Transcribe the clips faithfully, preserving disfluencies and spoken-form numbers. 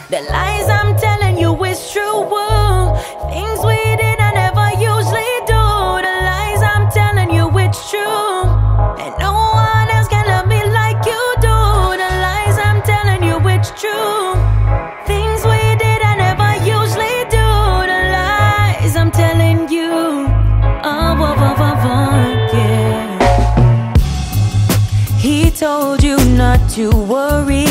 The lies I'm telling you is true. Things we did I never usually do. The lies I'm telling you it's true. And no one else can love me like you do. The lies I'm telling you it's true. Things we did I never usually do. The lies I'm telling you. Oh, oh, oh, oh, oh, yeah. He told you not to worry.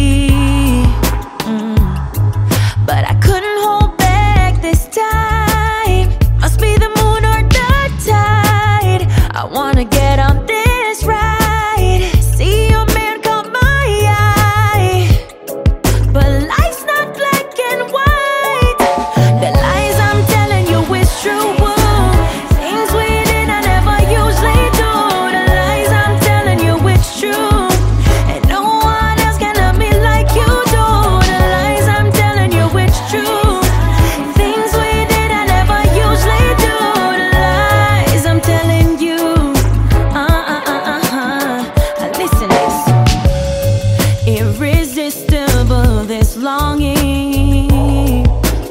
But I couldn't hold back this time. Must be the moon or the tide. I wanna get on this ride. See your man caught my eye. But life's not black and white. The lies I'm telling you is true. Things we did I never usually do. The lies I'm telling you it's true. And no one else can love me like you do. The lies I'm telling you it's true. Things we did I never usually do. The lies I'm telling you. Uh uh uh uh uh. Listen this. Irresistible this longing.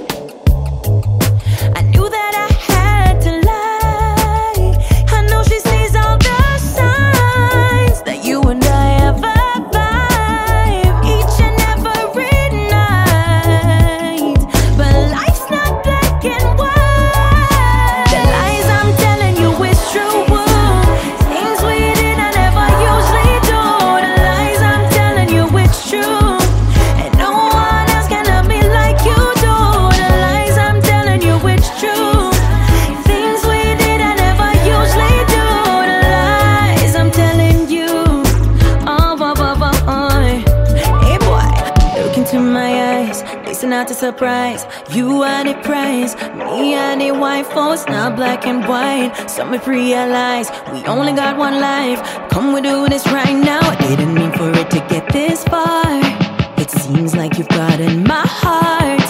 I knew that I had to lie. I know she sees all the signs that you and I ever vibe each and every night. But life's not black and white. The lies I'm telling you is true. Things we did I never usually do. The lies I'm telling you it's true. And no one else can love me like you do. The lies I'm telling you it's true. Things we did I never usually do. The lies I'm telling you. Oh, oh, oh, oh, oh. Hey boy, look into my eyes. Listen out to surprise. You are the prize. Me and the white folks, not black and white. Some have realized we only got one life. Come, we do this right now. I didn't mean for it to get this far. It seems like you've gotten my heart.